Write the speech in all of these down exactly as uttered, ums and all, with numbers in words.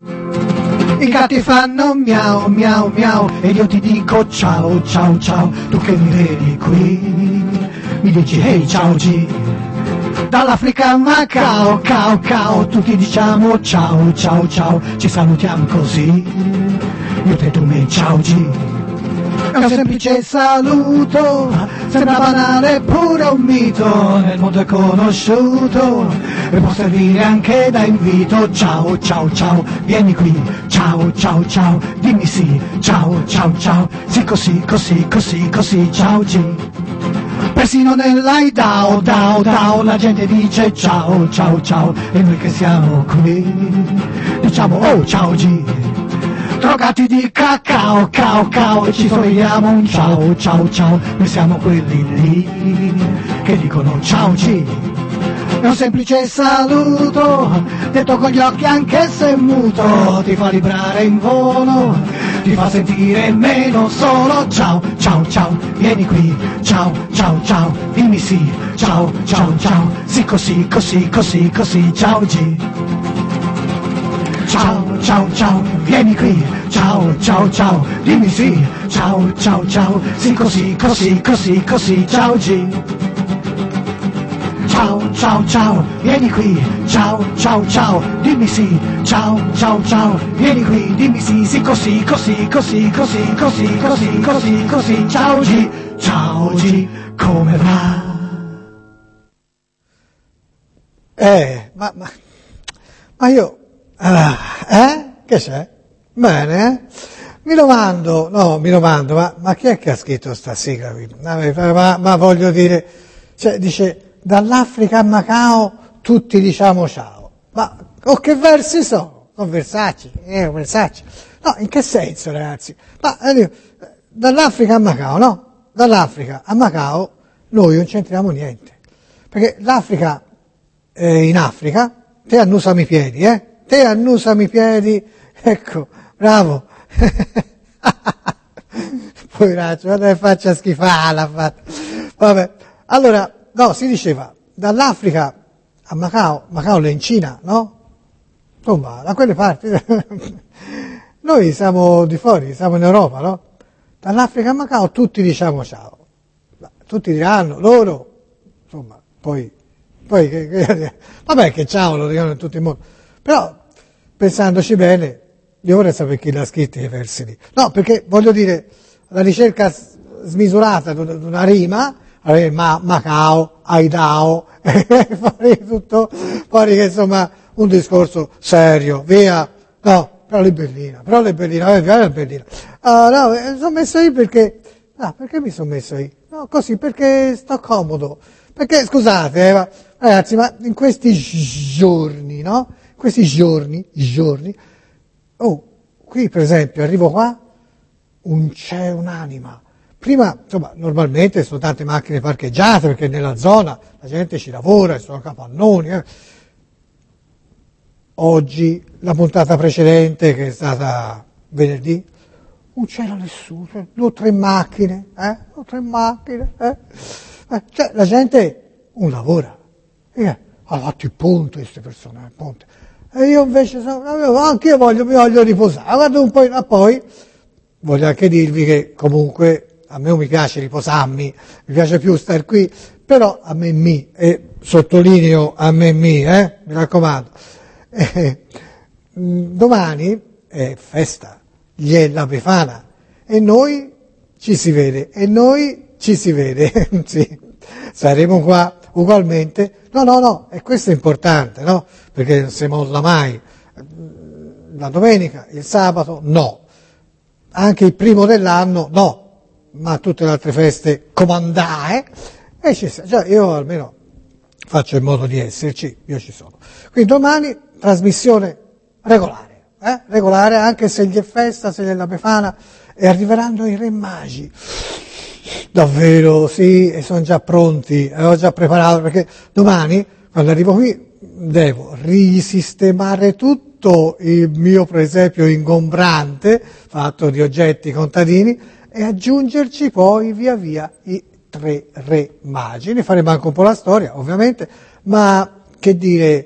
I gatti fanno miau miau miau ed io ti dico ciao ciao ciao. Tu che mi vedi qui mi dici hey ciao G. Dall'Africa a Macao, cao cao, tutti diciamo ciao ciao ciao. Ci salutiamo così, io te tu me ciao G. È un semplice saluto, sembra banale eppure un mito, nel mondo è conosciuto e può servire anche da invito. Ciao ciao ciao, vieni qui, ciao ciao ciao, dimmi sì, ciao ciao ciao, sì così così così così, ciao G. Persino nell'Aidao, dao dao, la gente dice ciao ciao ciao e noi che siamo qui diciamo oh ciao G. Drogati di cacao, cao, cao, e ci somigliamo un ciao, ciao, ciao. Noi siamo quelli lì che dicono ciao G. È un semplice saluto, detto con gli occhi anche se muto. Ti fa vibrare in volo, ti fa sentire meno solo. Ciao, ciao, ciao, vieni qui. Ciao, ciao, ciao, dimmi sì. Ciao, ciao, ciao, sì così, così, così, così, ciao G. Ciao, ciao, ciao, vieni qui, ciao, ciao, ciao, dimmi sì, ciao, ciao, ciao, sì così, così, così, così, ciao G. Ciao, ciao, ciao, vieni qui, ciao, ciao, ciao, dimmi sì, ciao, ciao, ciao, vieni qui, dimmi sì, sì così, così, così, così, così, così, così, così, ciao G, ciao G, come va? Eh, ma, ma, ma io... Ah, eh? Che c'è? Bene, eh? Mi domando, no, mi domando, ma, ma chi è che ha scritto sta sigla qui? Ma, ma voglio dire, cioè, dice, dall'Africa a Macao tutti diciamo ciao. Ma, o che versi sono? Sono versacci, eh, versacci. No, in che senso, ragazzi? Ma, eh, dall'Africa a Macao, no? Dall'Africa a Macao noi non c'entriamo niente. Perché l'Africa, eh, in Africa, te annusami i piedi, eh? Te annusami i piedi, ecco, bravo. Poveraccio, guarda che faccia schifare l'ha fatta. Vabbè, allora, no, si diceva, dall'Africa a Macao, Macao è in Cina, no? Insomma, da quelle parti. Noi siamo di fuori, siamo in Europa, no? Dall'Africa a Macao tutti diciamo ciao. Tutti diranno, loro, insomma, poi, poi, che, che, vabbè che ciao lo dicono in tutto il mondo. Però, pensandoci bene, io vorrei sapere chi l'ha scritto i versi lì. No, perché voglio dire, la ricerca smisurata di una rima, ma, Macao, Aidao, fuori tutto, fuori che insomma un discorso serio, via, no, però l'Ibellina, però l'Ibellina, eh, via l'Ibellina. Uh, no, mi sono messo lì perché, no, perché mi sono messo lì? No, così, perché sto comodo. Perché, scusate, eh, ma, ragazzi, ma in questi giorni, no? Questi giorni, giorni, oh, qui per esempio, arrivo qua, un, c'è un'anima. Prima, insomma, normalmente sono tante macchine parcheggiate, perché nella zona la gente ci lavora, ci sono capannoni. Eh. Oggi, la puntata precedente, che è stata venerdì, non c'era nessuno, cioè, due o tre macchine, eh, due o tre macchine, eh. eh cioè, la gente non lavora. Eh, ha fatto il ponte, queste persone, il ponte. E io invece sono, anche io voglio, mi voglio riposare, guarda un po', ma poi voglio anche dirvi che comunque a me non mi piace riposarmi, mi piace più star qui, però a me mi, e sottolineo a me mi, eh, mi raccomando, eh, domani è festa, la Befana, e noi ci si vede, e noi ci si vede, sì, saremo qua ugualmente. No, no, no, e questo è importante, no? Perché non si molla mai. La domenica, il sabato, no. Anche il primo dell'anno, no. Ma tutte le altre feste comandate, e ci sta. Cioè, io almeno faccio in modo di esserci, io ci sono. Quindi domani, trasmissione regolare, eh? Regolare, anche se gli è festa, se gli è la Befana, e arriveranno i Re Magi. Davvero, sì, e sono già pronti, ho già preparato, perché domani, quando arrivo qui, devo risistemare tutto il mio presepio ingombrante, fatto di oggetti contadini, e aggiungerci poi via via i tre Re Magi. Ne faremo anche un po' la storia, ovviamente, ma che dire,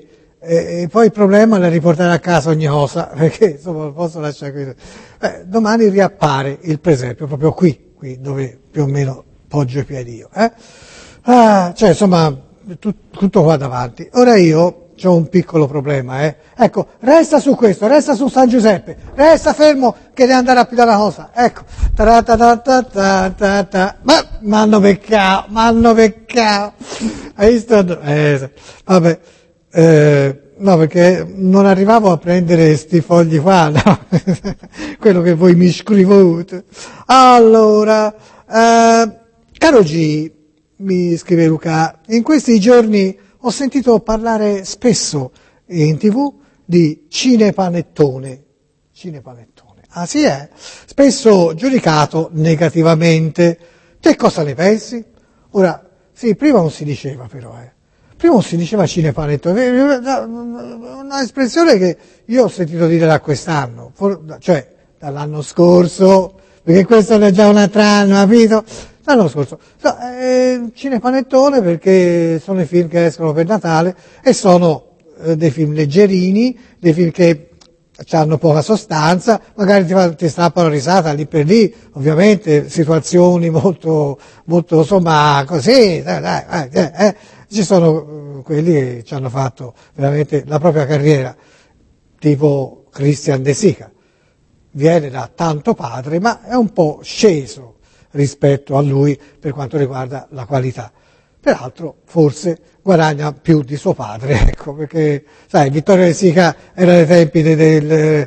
e, e poi il problema è riportare a casa ogni cosa, perché insomma non posso lasciare qui. Eh, domani riappare il presepio, proprio qui, qui dove più o meno poggio i piedi io. Eh? Ah, cioè insomma, tu, tutto qua davanti. Ora io c'ho un piccolo problema, eh. Ecco, resta su questo, resta su San Giuseppe, resta fermo che devi andare a pigliare la cosa. Ecco, ta ta ta ta ta ta ta. Ma m'hanno peccato, m'hanno peccato. Hai visto? Eh, vabbè, eh, no, perché non arrivavo a prendere sti fogli qua, no? Quello che voi mi scrivete. Allora, eh, caro G, mi scrive Luca, in questi giorni ho sentito parlare spesso in tv di cinepanettone. Cinepanettone. Ah sì è? Spesso giudicato negativamente. Che cosa ne pensi? Ora, sì, prima non si diceva però, eh. Prima non si diceva cinepanettone. Una espressione che io ho sentito dire da quest'anno, cioè dall'anno scorso, perché questo è già un altro anno, capito? L'anno scorso, no, eh, cinepanettone perché sono i film che escono per Natale e sono eh, dei film leggerini, dei film che hanno poca sostanza, magari ti, ti strappano risata lì per lì, ovviamente situazioni molto, molto insomma così, dai, dai, eh, eh. Ci sono eh, quelli che ci hanno fatto veramente la propria carriera, tipo Christian De Sica, viene da tanto padre ma è un po' sceso rispetto a lui per quanto riguarda la qualità. Peraltro forse guadagna più di suo padre, ecco, perché sai, Vittorio De Sica era ai tempi del, del, eh,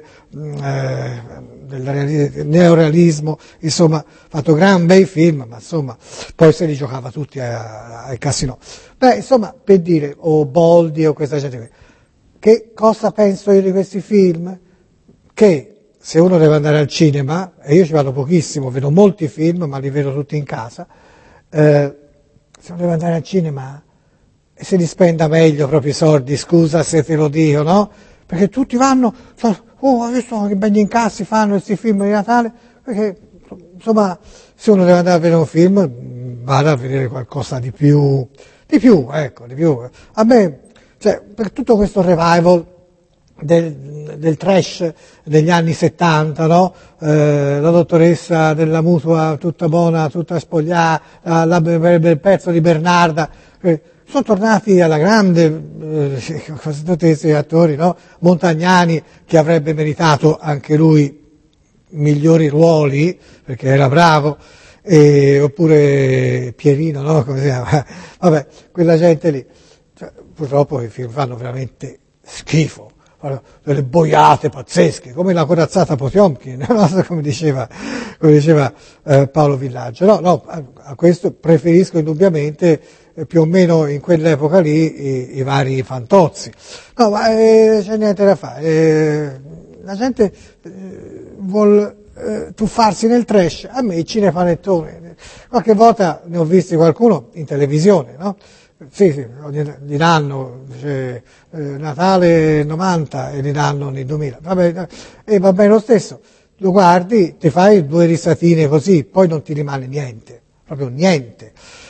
del neorealismo, insomma, ha fatto gran bei film, ma insomma, poi se li giocava tutti al casino. Beh, insomma, per dire, o Boldi o questa gente qui, che cosa penso io di questi film? Che se uno deve andare al cinema, e io ci vado pochissimo, vedo molti film, ma li vedo tutti in casa, eh, se uno deve andare al cinema e se li spenda meglio proprio i soldi, scusa se te lo dico, no? Perché tutti vanno, oh, hai visto che begli incassi fanno questi film di Natale? Perché, insomma, se uno deve andare a vedere un film, vada a vedere qualcosa di più, di più, ecco, di più. A me, cioè, per tutto questo revival, Del, del trash degli anni settanta, no? Eh, la dottoressa della mutua tutta buona, tutta spogliata, la, il pezzo di Bernarda, eh, sono tornati alla grande, eh, tutti questi attori, no? Montagnani, che avrebbe meritato anche lui migliori ruoli, perché era bravo, e, oppure Pierino, no? Come si chiama? Vabbè, quella gente lì, cioè, purtroppo i film fanno veramente schifo. Delle boiate pazzesche, come la corazzata Potiomkin, no? come diceva, come diceva eh, Paolo Villaggio. No, no, a, a questo preferisco indubbiamente eh, più o meno in quell'epoca lì i, i vari Fantozzi. No, ma eh, c'è niente da fare. Eh, la gente eh, vuol eh, tuffarsi nel trash, a me i cinepanettoni. Qualche volta ne ho visti qualcuno in televisione, no? Sì, sì, gli danno cioè, eh, Natale novanta e gli danno nel duemila, vabbè, e va bene lo stesso, lo guardi, ti fai due risatine così, poi non ti rimane niente, proprio niente,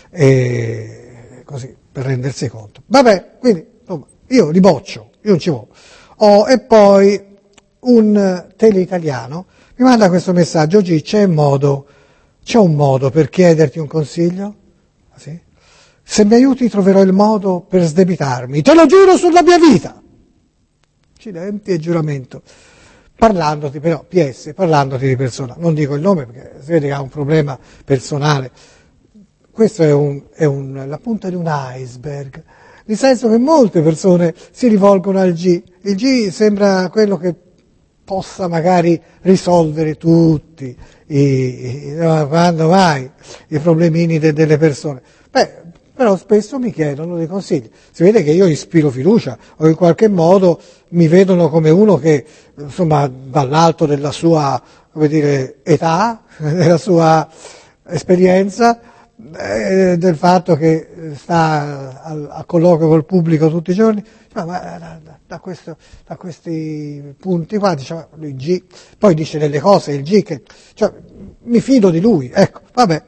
e così, per rendersi conto. Vabbè, quindi, insomma, io li boccio, io non ci voglio. Oh, e poi un teleitaliano mi manda questo messaggio, oggi c'è un modo, c'è un modo per chiederti un consiglio? Ah, sì? Se mi aiuti troverò il modo per sdebitarmi, te lo giuro sulla mia vita. Accidenti e giuramento. Parlandoti, però, P S, parlandoti di persona. Non dico il nome perché si vede che ha un problema personale. Questo è, un, è un, la punta di un iceberg, nel senso che molte persone si rivolgono al G. Il G sembra quello che possa magari risolvere tutti i, i, quando mai i problemini de, delle persone. Beh, però spesso mi chiedono dei consigli. Si vede che io ispiro fiducia o in qualche modo mi vedono come uno che, insomma, dall'alto della sua, come dire, età, della sua esperienza, eh, del fatto che sta a, a colloquio col pubblico tutti i giorni, ma, ma da, da, questo, da questi punti qua, diciamo, il G, poi dice delle cose, il G che, cioè, mi fido di lui, ecco, vabbè.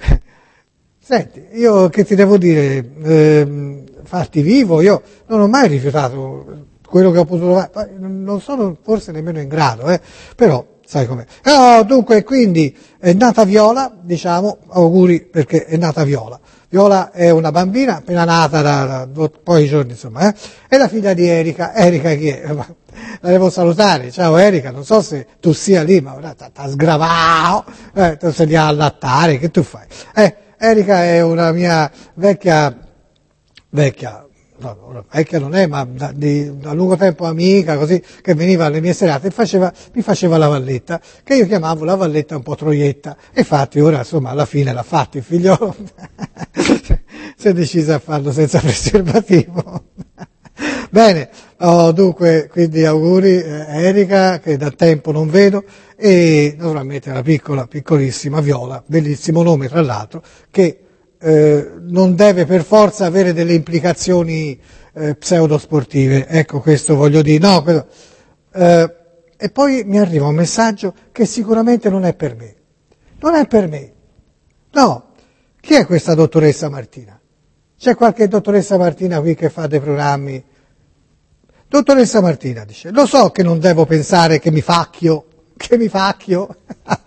Senti, io che ti devo dire, eh, farti vivo, io non ho mai rifiutato quello che ho potuto fare, non sono forse nemmeno in grado, eh, però sai com'è. Oh, dunque, quindi è nata Viola, diciamo, auguri perché è nata Viola. Viola è una bambina appena nata da, da pochi giorni, insomma, eh? È la figlia di Erika. Erika chi è? La devo salutare. Ciao Erika, non so se tu sia lì, ma ora ti ha sgravato, eh, tu sei lì a allattare, che tu fai? Eh, Erika è una mia vecchia, vecchia, no, vecchia non è, ma da, di, da lungo tempo amica, così, che veniva alle mie serate e faceva, mi faceva la valletta, che io chiamavo la valletta un po' troietta. E infatti ora, insomma, alla fine l'ha fatto il figliolo, si è decisa a farlo senza preservativo. Bene, oh, dunque, quindi auguri eh, Erika, che da tempo non vedo, e naturalmente la piccola, piccolissima Viola, bellissimo nome tra l'altro, che eh, non deve per forza avere delle implicazioni eh, pseudosportive, ecco questo voglio dire. No, questo, eh, e poi mi arriva un messaggio che sicuramente non è per me, non è per me, no, chi è questa dottoressa Martina? C'è qualche dottoressa Martina qui che fa dei programmi? Dottoressa Martina dice, lo so che non devo pensare che mi facchio, che mi facchio,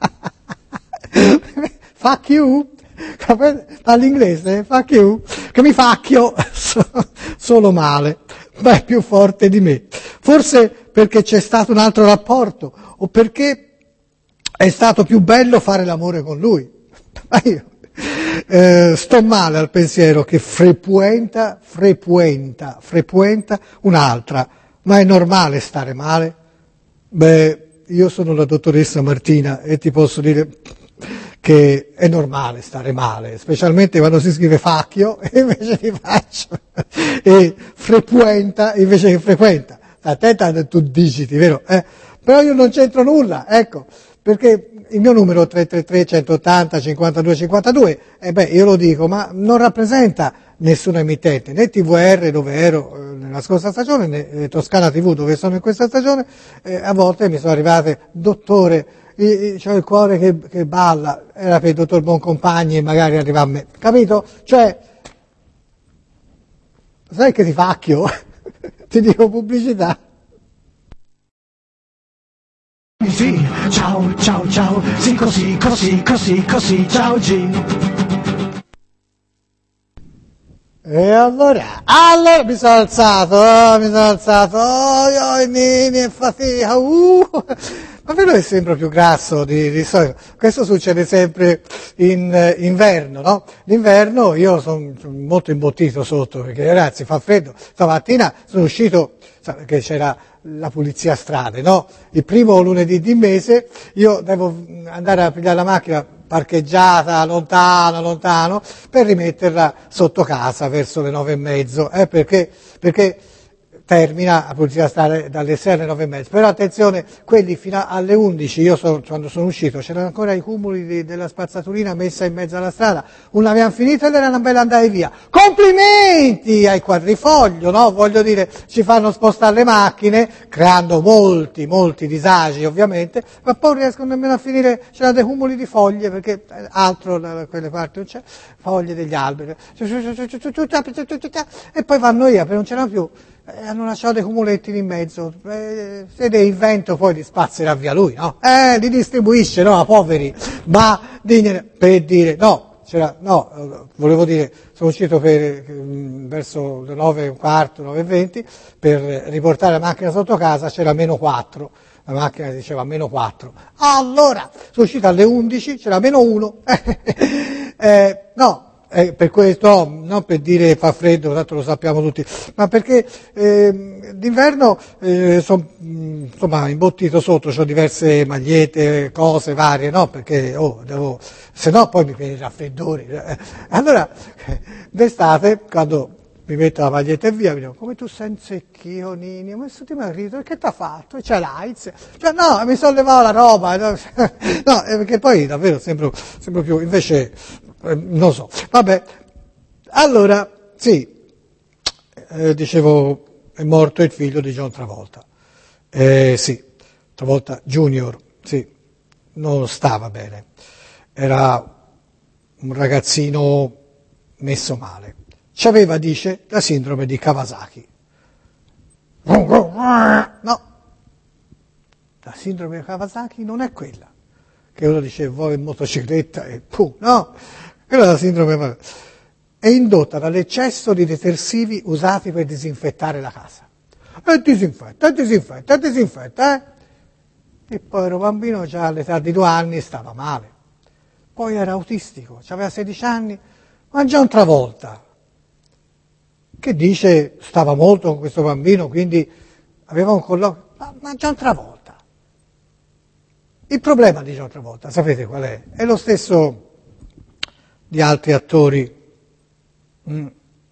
fuck you, all'inglese, fuck you, che mi facchio, solo male, ma è più forte di me. Forse perché c'è stato un altro rapporto, o perché è stato più bello fare l'amore con lui. Ma io eh, sto male al pensiero che frequenta, frequenta, frequenta un'altra, ma è normale stare male? Beh, io sono la dottoressa Martina e ti posso dire che è normale stare male, specialmente quando si scrive facchio e invece ti faccio, e frequenta invece che frequenta. Attenta a tu digiti, vero? Eh? Però io non c'entro nulla, ecco, perché il mio numero tre tre tre centottanta cinquantadue cinquantadue, e beh, io lo dico, ma non rappresenta nessuna emittente, né T V R dove ero eh, nella scorsa stagione, né eh, Toscana T V dove sono in questa stagione, eh, a volte mi sono arrivate, dottore, c'ho il cuore che, che balla, era per il dottor Boncompagni e magari arriva a me, capito? Cioè, sai che ti facchio? Ti dico pubblicità. Sì, ciao, ciao, ciao, sì così, così, così, così, ciao G. E allora, allora mi sono alzato, oh, mi sono alzato, oh, oh, nini, e fatica, uh. Ma per lui sembra più grasso di, di solito. Questo succede sempre in eh, inverno, no? D'inverno io sono son molto imbottito sotto, perché ragazzi fa freddo. Stamattina sono uscito, perché c'era la pulizia strade, no? Il primo lunedì di mese io devo andare a pigliare la macchina parcheggiata lontano, lontano, per rimetterla sotto casa verso le nove e mezzo, eh, perché, perché termina la pulizia strade dalle sei alle nove e mezzo. Però attenzione, quelli fino alle undici, io so, quando sono uscito, c'erano ancora i cumuli di, della spazzaturina messa in mezzo alla strada, non l'avevano finita ed era una bella andare via. Complimenti ai quadrifoglio, no? Voglio dire, ci fanno spostare le macchine, creando molti, molti disagi ovviamente, ma poi non riescono nemmeno a finire, c'erano dei cumuli di foglie, perché altro da quelle parti non c'è, foglie degli alberi, e poi vanno via, perché non c'erano più. Eh, hanno lasciato dei cumuletti in mezzo, eh, se ne invento poi li spazzerà via lui, no? Eh, li distribuisce, no, a poveri, ma digliene, per dire, no, c'era, no, volevo dire, sono uscito per, mh, verso le nove e un quarto, nove e venti, per riportare la macchina sotto casa, c'era meno quattro, la macchina diceva meno quattro, allora, sono uscito alle undici, c'era meno uno, eh, no, Eh, per questo, non per dire fa freddo, tanto lo sappiamo tutti, ma perché eh, d'inverno eh, sono insomma imbottito sotto, ho diverse magliette, cose varie, no? Perché oh, devo, se no poi mi viene il raffreddore. Allora, d'estate, quando mi metto la maglietta e via, mi dico, come tu sei secchio, Nini, ma questo ti marito, che ti ha fatto? E c'è l'AIDS? Cioè no, mi sono levato la roba, no, no perché poi davvero sembro, sembro più, invece, eh, non so, vabbè, allora, sì, eh, dicevo, è morto il figlio di John Travolta, eh, sì, Travolta Junior, sì, non stava bene, era un ragazzino messo male. C'aveva, dice, la sindrome di Kawasaki. sindrome di Kawasaki non è quella, che uno dice vuole in motocicletta e puh, no, quella è la sindrome di Kawasaki. È indotta dall'eccesso di detersivi usati per disinfettare la casa. E disinfetta, e disinfetta, e disinfetta, eh? Il povero bambino già all'età di due anni stava male. Poi era autistico, aveva sedici anni, ma già un'altra volta, che dice stava molto con questo bambino, quindi aveva un colloquio, ma, ma già un'altra volta. Il problema di John Travolta, sapete qual è? È lo stesso di altri attori, mm.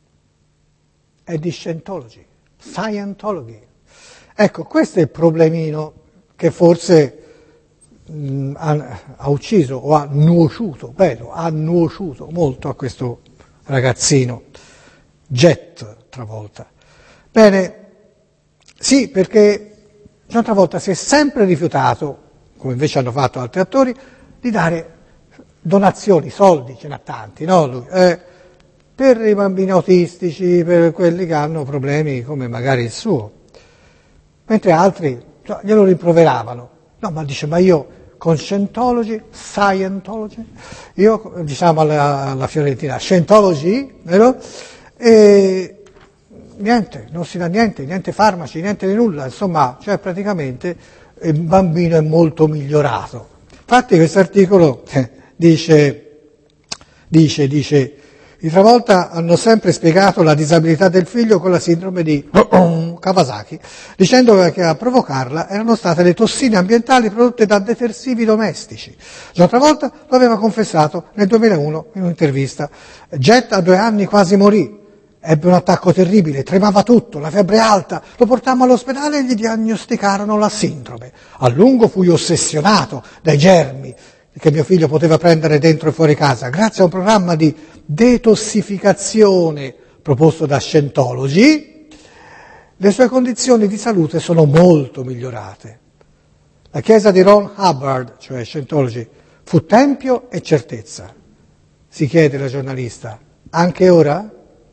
è di Scientology, Scientology. Ecco, questo è il problemino che forse mh, ha, ha ucciso o ha nuociuto, bello, ha nuociuto molto a questo ragazzino, Jet Travolta. Bene, sì, perché John Travolta si è sempre rifiutato, come invece hanno fatto altri attori, di dare donazioni, soldi, ce n'ha tanti, no? Lui, eh, per i bambini autistici, per quelli che hanno problemi come magari il suo, mentre altri cioè, glielo rimproveravano. No, ma dice, ma io con Scientology, Scientology, io diciamo alla, alla Fiorentina, Scientology, vero? E niente, non si dà niente, niente farmaci, niente di nulla, insomma, cioè praticamente il bambino è molto migliorato. Infatti questo articolo eh, dice, dice, dice, i Travolta hanno sempre spiegato la disabilità del figlio con la sindrome di Kawasaki, dicendo che a provocarla erano state le tossine ambientali prodotte da detersivi domestici. John Travolta lo aveva confessato nel duemilauno in un'intervista. Jet a due anni quasi morì, ebbe un attacco terribile, tremava tutto, la febbre alta, lo portammo all'ospedale e gli diagnosticarono la sindrome. A lungo fui ossessionato dai germi che mio figlio poteva prendere dentro e fuori casa, grazie a un programma di detossificazione proposto da Scientology, le sue condizioni di salute sono molto migliorate. La chiesa di Ron Hubbard, cioè Scientology, fu tempio e certezza. Si chiede la giornalista, anche ora?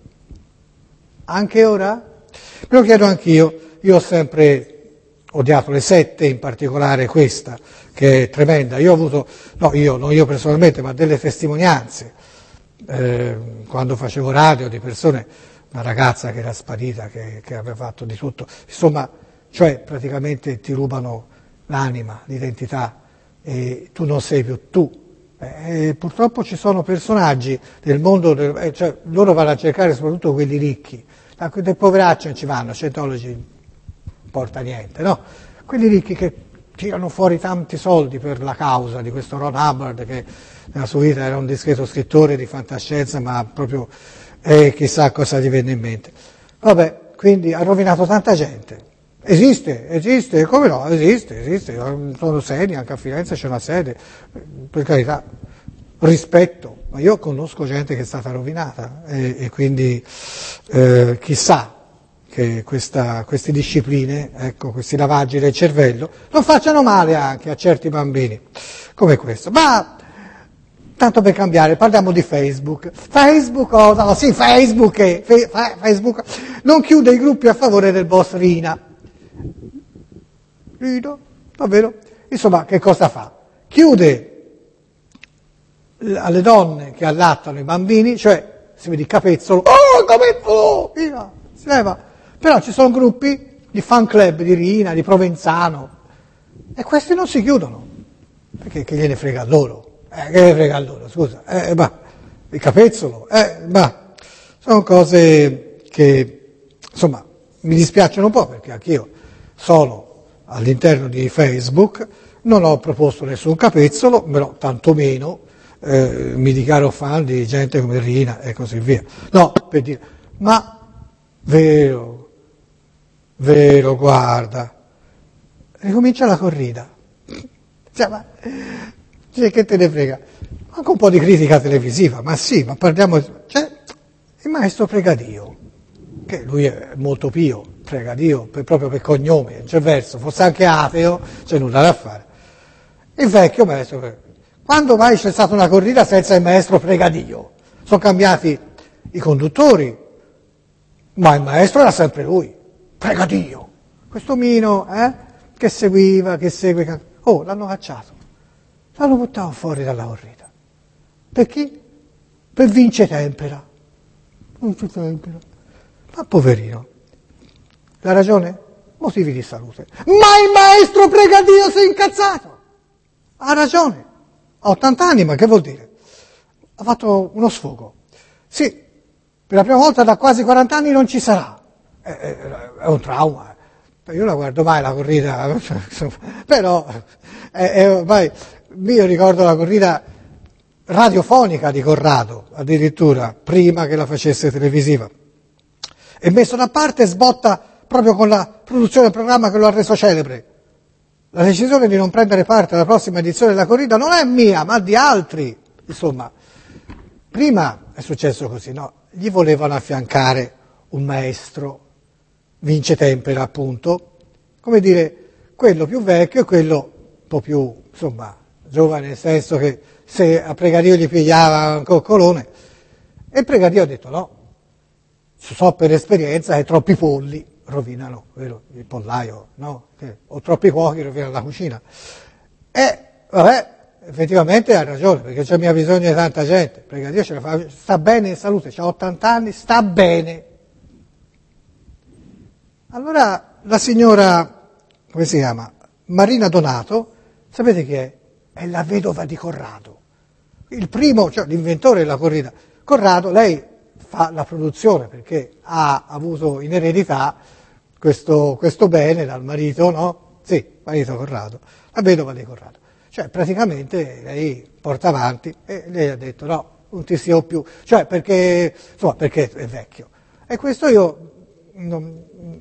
Anche ora? Me lo chiedo anch'io, io ho sempre odiato le sette, in particolare questa, che è tremenda. Io ho avuto, no io, non io personalmente, ma delle testimonianze, eh, quando facevo radio, di persone, una ragazza che era sparita, che, che aveva fatto di tutto, insomma, cioè praticamente ti rubano l'anima, l'identità, e tu non sei più tu. Eh, purtroppo ci sono personaggi del mondo, del, eh, cioè, loro vanno a cercare soprattutto quelli ricchi, dei poveracci non ci vanno, Scientology non porta niente, no? Quelli ricchi che tirano fuori tanti soldi per la causa di questo Ron Hubbard, che nella sua vita era un discreto scrittore di fantascienza, ma proprio eh, chissà cosa gli venne in mente. Vabbè, quindi ha rovinato tanta gente. Esiste, esiste, come no? Esiste, esiste, sono sedi, anche a Firenze c'è una sede, per carità, rispetto, ma io conosco gente che è stata rovinata e, e quindi eh, chissà che questa, queste discipline, ecco, questi lavaggi del cervello, non facciano male anche a certi bambini, come questo. Ma, tanto per cambiare, parliamo di Facebook. Facebook, oh, no, sì, Facebook, eh, Facebook non chiude i gruppi a favore del boss Rina. Rina, davvero? Insomma, che cosa fa? Chiude alle donne che allattano i bambini, cioè, si vede il capezzolo, oh, capezzolo, via, si leva. Però ci sono gruppi di fan club di Rina, di Provenzano, e questi non si chiudono, perché che gliene frega a loro, eh, che gliene frega a loro, scusa, eh, bah, il capezzolo, eh, bah, sono cose che, insomma, mi dispiacciono un po', perché anch'io sono all'interno di Facebook, non ho proposto nessun capezzolo, però tantomeno eh, mi dichiaro fan di gente come Rina e così via. No, per dire, ma vero, vero, guarda, ricomincia la corrida. Cioè, ma, cioè, che te ne frega? Anche un po' di critica televisiva, ma sì, ma parliamo, cioè, il maestro Pregadio, che lui è molto pio, Pregadio, per, proprio per cognome, non c'è verso, fosse anche ateo, c'è nulla da fare. Il vecchio maestro Pregadio. Quando mai c'è stata una corrida senza il maestro Pregadio? Sono cambiati i conduttori, ma il maestro era sempre lui, Pregadio. Questo Mino, eh, che seguiva, che segue, oh, l'hanno cacciato, l'hanno buttato fuori dalla corrida. Per chi? Per Vince Tempera. Vince Tempera. Ma poverino. La ragione? Motivi di salute. Ma il maestro Pregadio si è incazzato. Ha ragione. Ha ottanta anni, ma che vuol dire? Ha fatto uno sfogo. Sì, per la prima volta da quasi quaranta anni non ci sarà. È, è, è un trauma. Io la guardo mai la corrida, però è, è ormai, io ricordo la corrida radiofonica di Corrado, addirittura, prima che la facesse televisiva. E messo da parte sbotta proprio con la produzione del programma che lo ha reso celebre. La decisione di non prendere parte alla prossima edizione della corrida non è mia, ma di altri. Insomma, prima è successo così, no? Gli volevano affiancare un maestro, Vince Tempera appunto, come dire, quello più vecchio e quello un po' più, insomma, giovane, nel senso che se a Pregadio gli pigliava un coccolone. E Pregadio ha detto no, so per esperienza che troppi polli rovinano, vero? Il pollaio, no? O troppi cuochi rovinano la cucina. E vabbè, effettivamente ha ragione, perché c'è mica bisogno di tanta gente. Pregadio ce la fa, sta bene in salute, ha ottanta anni, sta bene. Allora la signora, come si chiama? Marina Donato, sapete chi è? È la vedova di Corrado. Il primo, cioè l'inventore della corrida. Corrado, lei fa la produzione perché ha avuto in eredità questo, questo bene dal marito, no? Sì, marito Corrado, la vedova di Corrado. Cioè praticamente lei porta avanti e lei ha detto no, non ti sia più, cioè perché, insomma, perché è vecchio. E questo io non,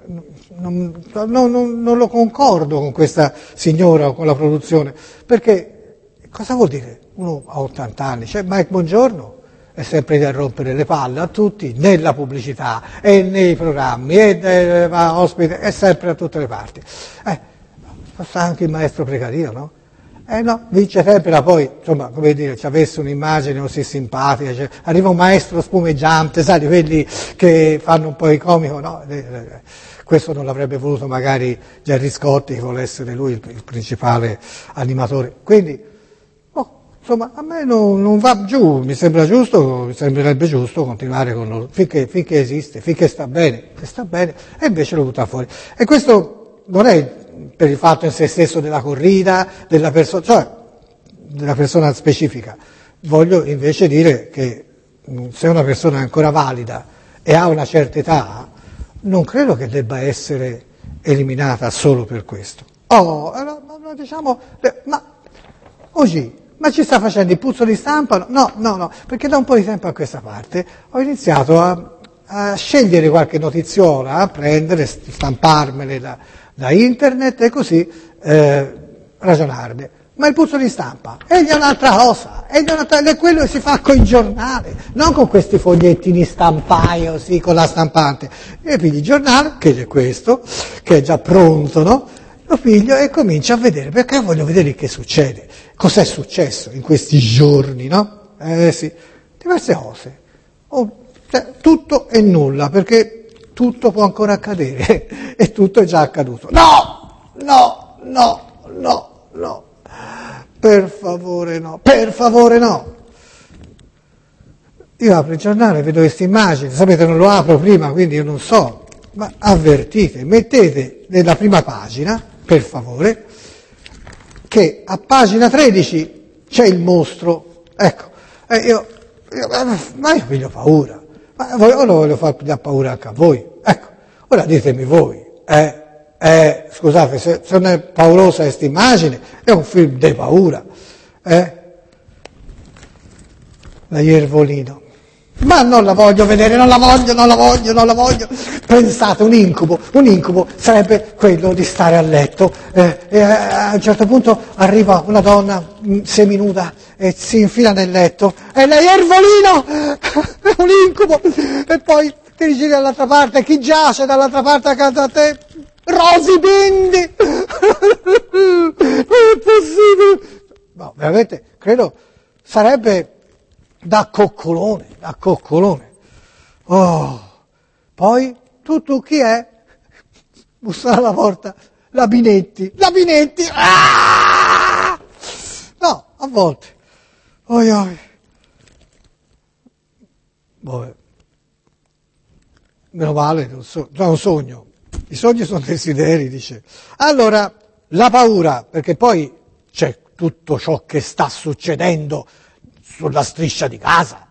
non, non, non, non lo concordo con questa signora o con la produzione, perché cosa vuol dire? Uno ha ottanta anni, cioè Mike Bongiorno è sempre da rompere le palle a tutti, nella pubblicità e nei programmi, e va ospite, è sempre da tutte le parti. Eh, sta anche il maestro Pregadio, no? Eh no, Vince Tempera poi, insomma, come dire, ci avesse un'immagine così simpatica, cioè, arriva un maestro spumeggiante, sai, di quelli che fanno un po' il comico, no? Questo non l'avrebbe voluto magari Gerry Scotti, che vuole essere lui il, il principale animatore. Quindi, oh, insomma, a me non, non va giù, mi sembra giusto, mi sembrerebbe giusto continuare con lo, finché, finché esiste, finché sta bene, se sta bene, e invece lo butta fuori. E questo non è per il fatto in se stesso della corrida, della persona, cioè della persona specifica. Voglio invece dire che se una persona è ancora valida e ha una certa età, non credo che debba essere eliminata solo per questo. Oh, allora, diciamo, ma così, ma ci sta facendo il puzzo di stampa? No, no, no, perché da un po' di tempo a questa parte ho iniziato a, a scegliere qualche notiziola, a prendere, stamparmele da, da internet e così eh, ragionarne. Ma il puzzo di stampa è un'altra cosa, è, un'altra, è quello che si fa con il giornale, non con questi fogliettini stampai così con la stampante. E pigli il giornale, che è questo, che è già pronto, no? Lo piglio e comincio a vedere, perché voglio vedere che succede, cos'è successo in questi giorni, no? Eh sì, diverse cose. Oh, cioè, tutto e nulla, perché tutto può ancora accadere e tutto è già accaduto. No, no, no, no, no. Per favore no, per favore no. Io apro il giornale, vedo queste immagini, sapete non lo apro prima, quindi io non so, ma avvertite, mettete nella prima pagina, per favore, che a pagina tredici c'è il mostro. Ecco, eh, io, io, ma io piglio paura, ma voi, ora voglio far pigliare paura anche a voi. Ecco, ora ditemi voi, eh. Eh, scusate, se, se non è paurosa questa immagine, è un film di paura, eh? La Iervolino. Ma non la voglio vedere, non la voglio, non la voglio, non la voglio. Pensate, un incubo, un incubo sarebbe quello di stare a letto eh, e a un certo punto arriva una donna mh, seminuda e si infila nel letto e la Iervolino è un incubo e poi ti giri dall'altra parte, chi giace dall'altra parte accanto a te? Rosy Bindi! Non è possibile! No, veramente, credo, sarebbe da coccolone, da coccolone. Oh, poi, tu, tu chi è? Bussa alla porta, la Binetti, la Binetti, ah! No, a volte, oi oi, boh, meno male, non so, no, un sogno, i sogni sono desideri, dice. Allora, la paura, perché poi c'è tutto ciò che sta succedendo sulla striscia di Gaza,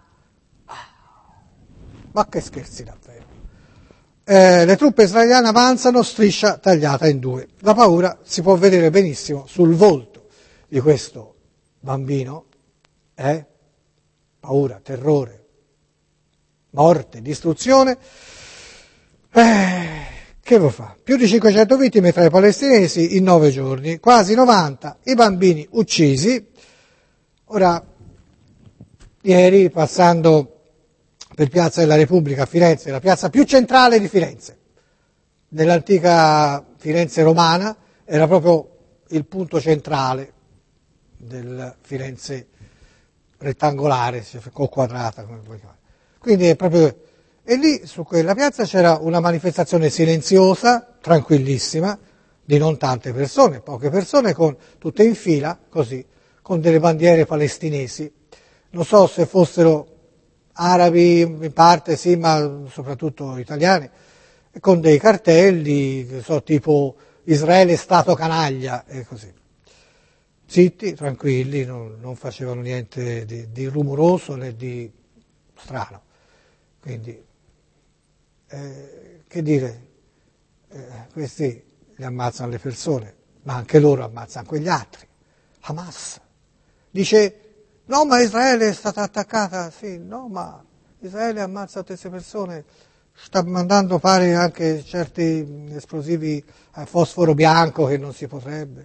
ma che scherzi davvero. Eh, le truppe israeliane avanzano, striscia tagliata in due. La paura si può vedere benissimo sul volto di questo bambino, eh? Paura, terrore, morte, distruzione. Eh, che lo fa? Più di cinquecento vittime tra i palestinesi in nove giorni, quasi novanta i bambini uccisi. Ora, ieri passando per Piazza della Repubblica a Firenze, la piazza più centrale di Firenze, nell'antica Firenze romana, era proprio il punto centrale del Firenze rettangolare o quadrata, come vuoi chiamare. Quindi è proprio, e lì su quella piazza c'era una manifestazione silenziosa, tranquillissima, di non tante persone, poche persone, con tutte in fila, così, con delle bandiere palestinesi. Non so se fossero arabi in parte sì, ma soprattutto italiani, con dei cartelli, so, tipo Israele Stato canaglia e così. Zitti, tranquilli, non, non facevano niente di, di rumoroso né di strano. Quindi, eh, che dire, eh, questi li ammazzano le persone, ma anche loro ammazzano quegli altri. Hamas dice: no, ma Israele è stata attaccata, sì, no, ma Israele ammazza tutte queste persone, sta mandando pare anche certi esplosivi a fosforo bianco che non si potrebbe,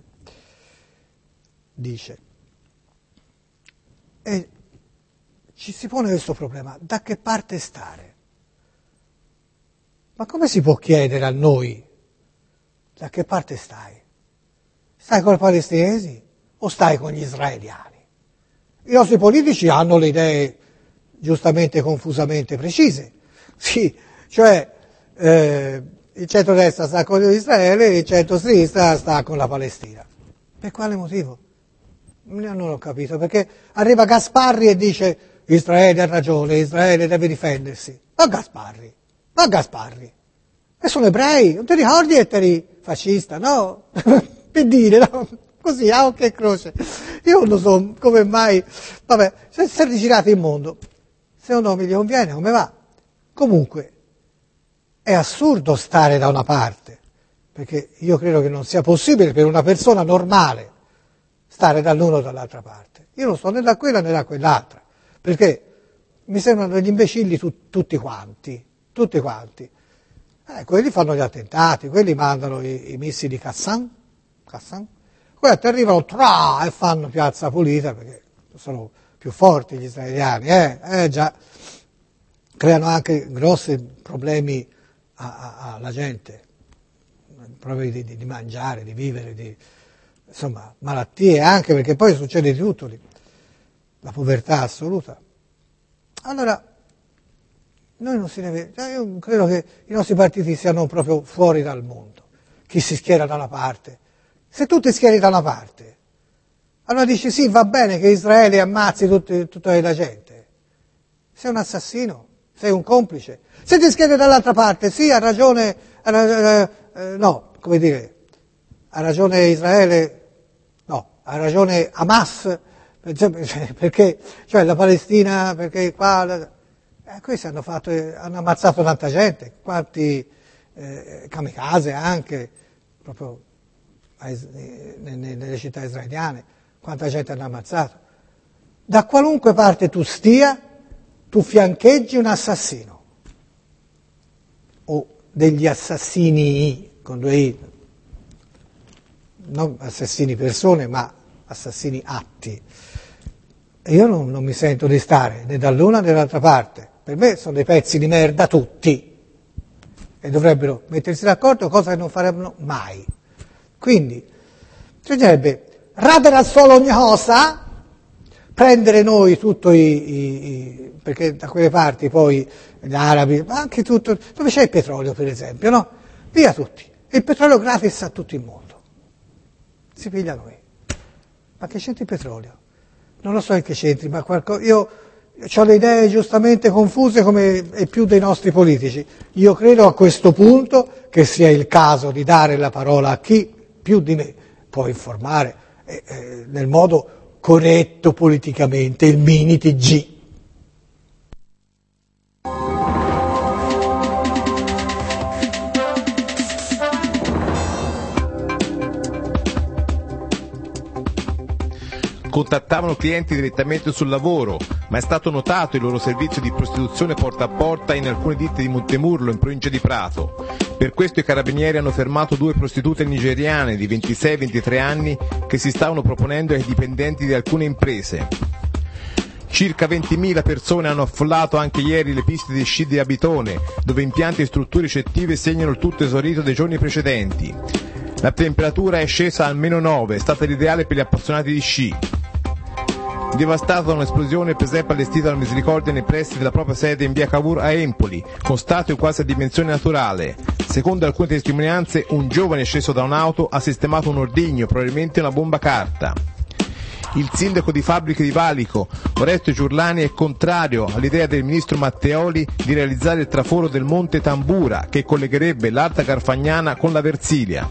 dice. E ci si pone questo problema, da che parte stare? Ma come si può chiedere a noi da che parte stai? Stai con i palestinesi o stai con gli israeliani? I nostri politici hanno le idee giustamente, confusamente precise. Sì, cioè eh, il centro-destra sta con Israele e il centro-sinistra sta con la Palestina. Per quale motivo? Non ho capito, perché arriva Gasparri e dice Israele ha ragione, Israele deve difendersi. Ma Gasparri, ma Gasparri. E sono ebrei, non ti ricordi che eri fascista, no? Per dire, no? Così, a occhio e croce. Io non so come mai, vabbè, se si è rigirato il mondo, secondo me gli conviene, come va? Comunque, è assurdo stare da una parte, perché io credo che non sia possibile per una persona normale stare dall'uno o dall'altra parte. Io non sto né da quella né da quell'altra, perché mi sembrano degli imbecilli tu, tutti quanti, tutti quanti. Eh, quelli fanno gli attentati, quelli mandano i, i missili Qassam, Qassam, questi arrivano tra e fanno piazza pulita perché sono più forti gli israeliani, eh, eh già, creano anche grossi problemi alla gente, problemi di, di, di mangiare, di vivere, di, insomma, malattie anche, perché poi succede di tutto lì, la povertà assoluta. Allora, noi non si deve, cioè io credo che i nostri partiti siano proprio fuori dal mondo, chi si schiera da una parte. Se tu ti schieri da una parte, allora dici sì, va bene che Israele ammazzi tutti, tutta la gente, sei un assassino, sei un complice. Se ti schieri dall'altra parte, sì, ha ragione, eh, eh, no, come dire, ha ragione Israele, no, ha ragione Hamas, perché, cioè la Palestina, perché qua, eh, questi hanno fatto, hanno ammazzato tanta gente, quanti eh, kamikaze anche, proprio nelle città israeliane, quanta gente hanno ammazzato. Da qualunque parte tu stia, tu fiancheggi un assassino, o degli assassini, con due i, non assassini persone, ma assassini atti. E io non, non mi sento di stare né dall'una né dall'altra parte. Per me sono dei pezzi di merda tutti, e dovrebbero mettersi d'accordo, cosa che non farebbero mai. Quindi bisognerebbe radere al suolo ogni cosa, prendere noi tutto i, i, i perché da quelle parti poi gli arabi, ma anche tutto, dove c'è il petrolio per esempio, no? Via tutti, il petrolio gratis a tutto il mondo. si pigliano me. Ma che c'entri il petrolio? Non lo so in che c'entri, ma qualcosa, io ho le idee giustamente confuse come e più dei nostri politici. Io credo a questo punto che sia il caso di dare la parola a chi più di me può informare eh, eh, nel modo corretto politicamente, il mini T G. Contattavano clienti direttamente sul lavoro, ma è stato notato il loro servizio di prostituzione porta a porta in alcune ditte di Montemurlo, in provincia di Prato. Per questo i carabinieri hanno fermato due prostitute nigeriane di ventisei ventitré anni che si stavano proponendo ai dipendenti di alcune imprese. Circa ventimila persone hanno affollato anche ieri le piste di sci di Abitone, dove impianti e strutture ricettive segnano il tutto esaurito dei giorni precedenti. La temperatura è scesa a meno nove, è stata l'ideale per gli appassionati di sci. Devastata da un'esplosione, il presepe allestito alla Misericordia nei pressi della propria sede in via Cavour a Empoli, con statue quasi a dimensione naturale. Secondo alcune testimonianze, un giovane sceso da un'auto ha sistemato un ordigno, probabilmente una bomba carta. Il sindaco di Fabbriche di Valico, Oresto Giurlani, è contrario all'idea del ministro Matteoli di realizzare il traforo del Monte Tambura, che collegherebbe l'Alta Garfagnana con la Versilia.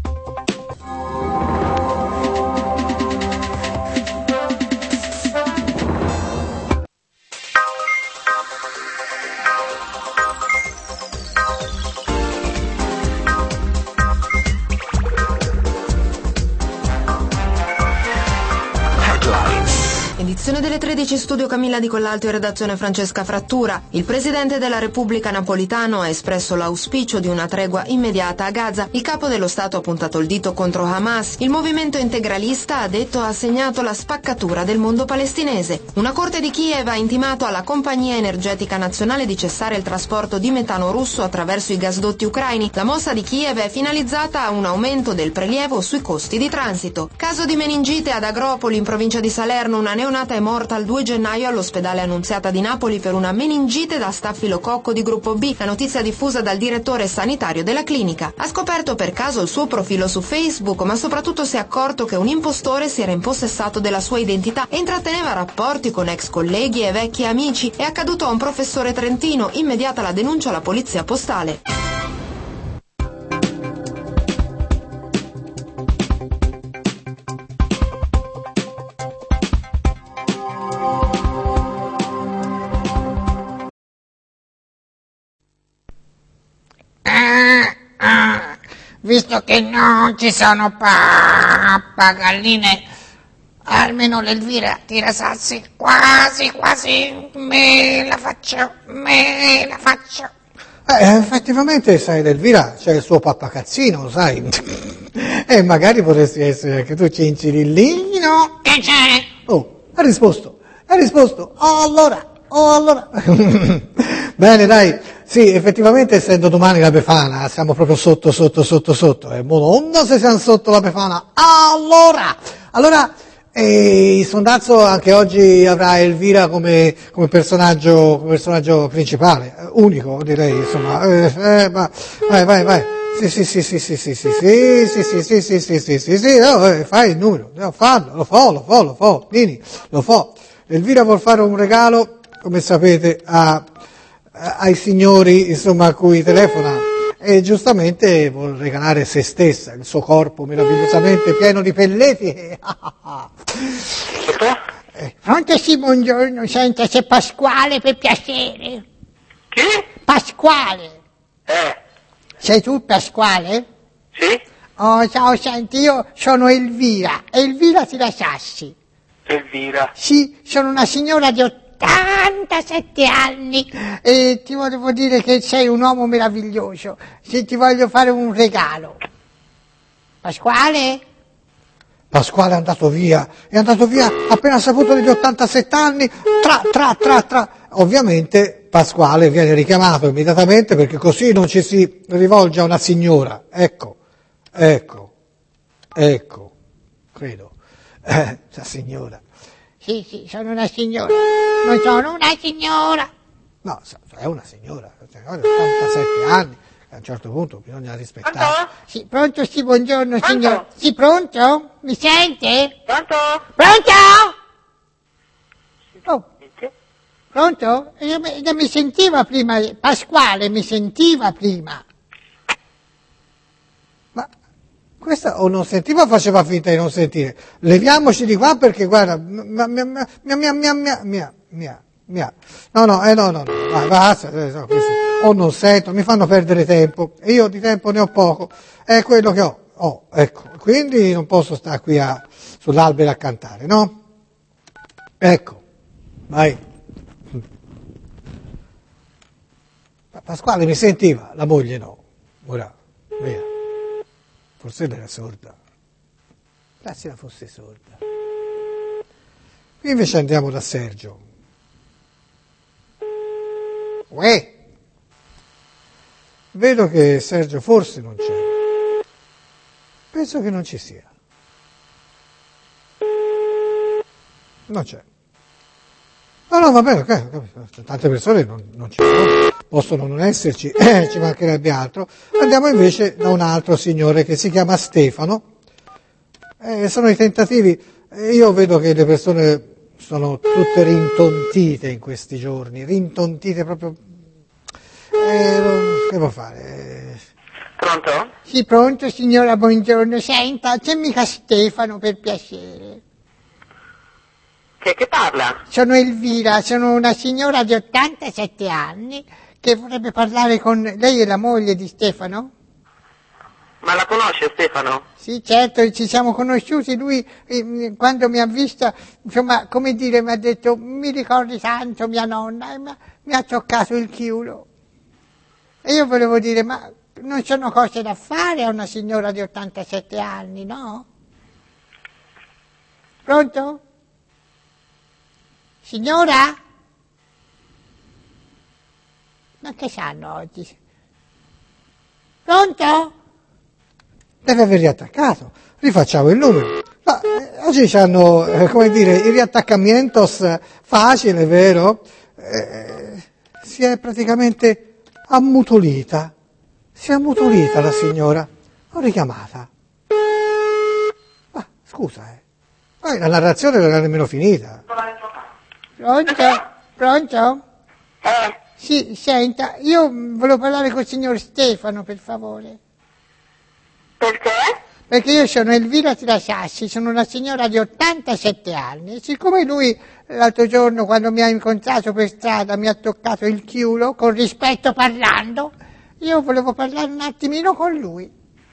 Edizione delle tredici, studio Camilla Di Collalto e redazione Francesca Frattura. Il Presidente della Repubblica Napolitano ha espresso l'auspicio di una tregua immediata a Gaza. Il capo dello Stato ha puntato il dito contro Hamas. Il movimento integralista, ha detto, ha segnato la spaccatura del mondo palestinese. Una corte di Kiev ha intimato alla Compagnia Energetica Nazionale di cessare il trasporto di metano russo attraverso i gasdotti ucraini. La mossa di Kiev è finalizzata a un aumento del prelievo sui costi di transito. Caso di meningite ad Agropoli, in provincia di Salerno. Una neonata è morta il due gennaio all'ospedale Annunziata di Napoli per una meningite da stafilococco di gruppo B. La notizia diffusa dal direttore sanitario della clinica. Ha scoperto per caso il suo profilo su Facebook, ma soprattutto si è accorto che un impostore si era impossessato della sua identità e intratteneva rapporti con ex colleghi e vecchi amici. È accaduto a un professore trentino. Immediata la denuncia alla polizia postale. Visto che non ci sono pappagalline, almeno l'Elvira tira sassi, quasi quasi me la faccio, me la faccio. Eh, effettivamente, sai, l'Elvira c'è il suo pappacazzino, sai, e magari potresti essere anche tu cincirillino. Che c'è? Oh, ha risposto, ha risposto, oh allora, oh allora. Bene, dai, sì, effettivamente essendo domani la Befana, siamo proprio sotto, sotto, sotto, sotto, è mondo se siamo sotto la Befana, allora, allora, eh, il sondazzo anche oggi avrà Elvira come, come personaggio, come personaggio principale, unico direi, insomma, eh, eh, ma, vai, vai, vai, sì, sì, sì, sì, sì, sì, sì, sì, sì, sì, sì, sì, sì, sì, sì, sì, no, eh, fai il numero, no, fallo, lo fo, lo fo, lo fo, Nini, lo fo. Elvira vuol fare un regalo, come sapete, a... ai signori, insomma, a cui telefona, e giustamente vuol regalare se stessa, il suo corpo meravigliosamente pieno di pelletti. Eh, pronto, sì, buongiorno, senta, c'è Pasquale per piacere. Chi? Pasquale. Eh, Sei tu Pasquale? sì? Oh, ciao, senti, io sono Elvira, Elvira Tirasassi. Elvira. Sì, sono una signora di ottantasette anni e ti volevo dire che sei un uomo meraviglioso. Se ti voglio fare un regalo. Pasquale? Pasquale è andato via, è andato via appena saputo degli ottantasette anni, tra, tra, tra, tra. Ovviamente Pasquale viene richiamato immediatamente perché così non ci si rivolge a una signora. Ecco, ecco, ecco, credo, eh, la signora. Sì, sì, sono una signora. Non sono una signora. No, è una signora, una signora di ottantasette anni, a un certo punto bisogna rispettare. Pronto? Sì, pronto? Sì, buongiorno Pronto? signor. Sì, pronto? Mi sente? Pronto? Pronto? Oh, Niente. pronto? Io mi, io mi sentiva prima, Pasquale mi sentiva prima. Ma questa o non sentiva o faceva finta di non sentire? Leviamoci di qua perché guarda, mia, mia, mia, mia, mia, mia, mia, mia, mia. No, no, eh, no, no, no, vai, basta, eh, no, questo. O non sento, mi fanno perdere tempo, e io di tempo ne ho poco, è quello che ho, oh, ecco, quindi non posso stare qui a, sull'albero a cantare, no? Ecco, vai. Pasquale mi sentiva, la moglie no, ora, via. Forse era sorda. Grazie la fosse sorda. Qui invece andiamo da Sergio. Uè! Vedo che Sergio forse non c'è. Penso che non ci sia. Non c'è. No, no, va bene, ok. Tante persone non, non ci sono, possono non esserci, eh, ci mancherebbe altro. Andiamo invece da un altro signore che si chiama Stefano. Eh, sono i tentativi, eh, io vedo che le persone sono tutte rintontite in questi giorni, rintontite proprio. Eh, non, che può fare? Eh, Pronto? Sì, pronto signora, buongiorno. Senta, c'è mica Stefano per piacere. Che, che parla? Sono Elvira, sono una signora di ottantasette anni che vorrebbe parlare con lei, è la moglie di Stefano? Ma la conosce Stefano? Sì, certo, ci siamo conosciuti, lui eh, quando mi ha vista, insomma, come dire, mi ha detto, mi ricordi tanto mia nonna, e mi ha, mi ha toccato il chiulo. E io volevo dire, ma non sono cose da fare a una signora di ottantasette anni, no? Pronto? Signora? Ma che sanno oggi? Pronto? deve aver riattaccato. Rifacciamo il numero. Ma, eh, oggi hanno, eh, come dire, il riattaccamientos facile, vero? Eh, si è praticamente ammutolita. Si è ammutolita la signora. L'ho richiamata. Ma scusa, eh. Poi la narrazione non era nemmeno finita. Pronto? Pronto? Eh, Sì, senta, io volevo parlare col signor Stefano, per favore. perché? Perché io sono Elvira Tirasassi, sono una signora di ottantasette anni. Siccome lui l'altro giorno, quando mi ha incontrato per strada, mi ha toccato il chiulo, con rispetto parlando, io volevo parlare un attimino con lui.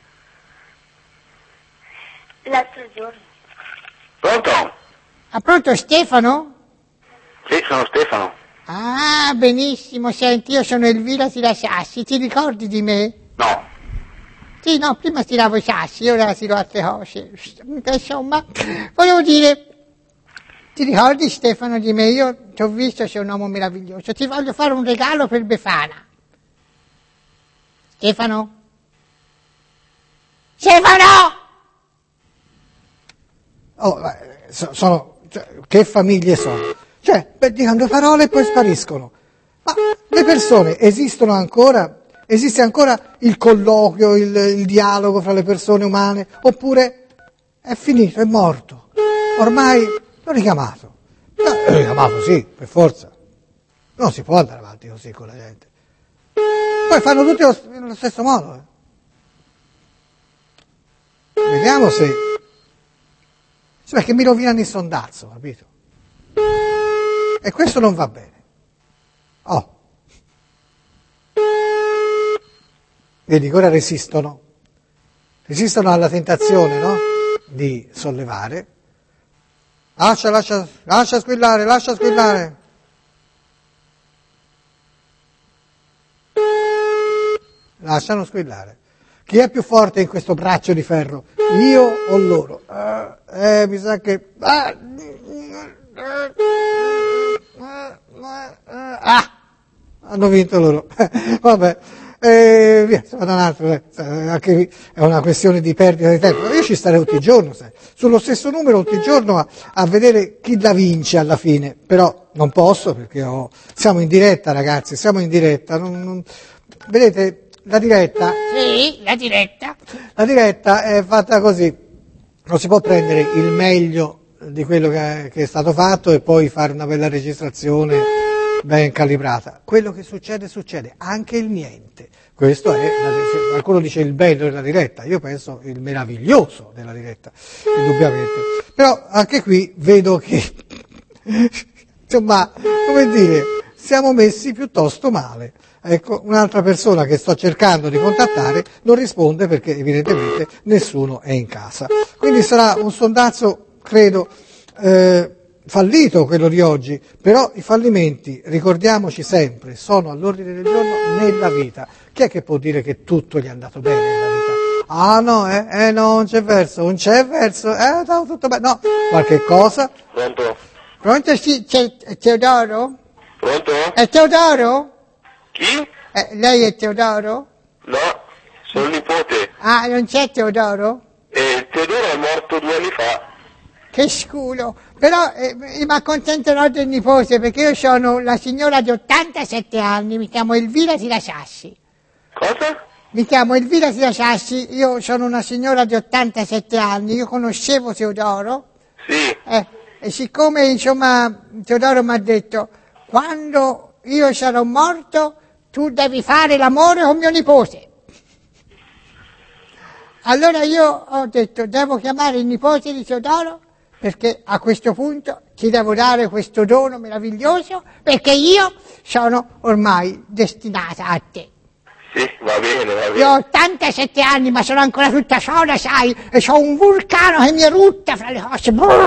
L'altro giorno. Pronto? Ah, pronto Stefano? Sì, sono Stefano. Ah, benissimo, senti, io sono Elvira Tirasassi, ti ricordi di me? No. Sì, no, prima tiravo i sassi, ora tiro altre cose. Insomma, volevo dire, ti ricordi Stefano di me? Io ti ho visto, sei un uomo meraviglioso. Ti voglio fare un regalo per Befana. Stefano? Stefano! Oh, eh, so- sono, cioè, che famiglie sono? Cioè, beh, dicono due parole e poi spariscono. Ma le persone esistono ancora? Esiste ancora il colloquio, il, il dialogo fra le persone umane? Oppure è finito, è morto? Ormai l'ho richiamato. No, l'ho richiamato, sì, per forza. Non si può andare avanti così con la gente. Poi fanno tutti lo, lo stesso modo. Eh. Vediamo se... Sì, perché mi rovinano il sondazzo, capito? E questo non va bene. Oh. Vedi che ora resistono. Resistono alla tentazione, no? Di sollevare. Lascia, lascia, lascia squillare, lascia squillare. Lasciano squillare. Chi è più forte in questo braccio di ferro? Io o loro? Eh, eh mi sa che... Ah! Hanno vinto loro. Vabbè. Eh, via, siamo da un altro, eh. Anche è una questione di perdita di tempo. Io ci starei tutto il giorno, sai. Sullo stesso numero tutto il giorno a, a vedere chi la vince alla fine, però non posso perché ho... siamo in diretta, ragazzi, siamo in diretta. Non, non... Vedete, la diretta... Sì, la diretta. La diretta è fatta così, non si può prendere il meglio di quello che è, che è stato fatto e poi fare una bella registrazione ben calibrata. Quello che succede, succede, anche il niente. Questo è, qualcuno dice il bello della diretta, io penso il meraviglioso della diretta, indubbiamente. Però anche qui vedo che, insomma, come dire, siamo messi piuttosto male. Ecco, un'altra persona che sto cercando di contattare non risponde perché evidentemente nessuno è in casa. Quindi sarà un sondaggio, credo, eh, fallito quello di oggi, però i fallimenti, ricordiamoci sempre, sono all'ordine del giorno nella vita. Chi è che può dire che tutto gli è andato bene nella vita? Ah no, eh, eh no, non c'è verso, non c'è verso, eh, no, tutto bene, no, qualche cosa. Pronto? Pronto, sì, c'è Teodoro? Pronto? È Teodoro? Chi? Eh, lei è Teodoro? No, sono il nipote. Ah, non c'è Teodoro? E Teodoro è morto due anni fa. Che sculo, però eh, mi accontenterò del nipote perché io sono la signora di ottantasette anni, mi chiamo Elvira Sirasassi. Cosa? Mi chiamo Elvira Sirasassi, io sono una signora di ottantasette anni, io conoscevo Teodoro. Sì. Eh, e siccome insomma Teodoro mi ha detto quando io sarò morto tu devi fare l'amore con mio nipote. Allora io ho detto devo chiamare il nipote di Teodoro perché a questo punto ti devo dare questo dono meraviglioso perché io sono ormai destinata a te. Sì, va bene, va bene. Io ho ottantasette anni ma sono ancora tutta sola, sai, e ho un vulcano che mi erutta fra le cose.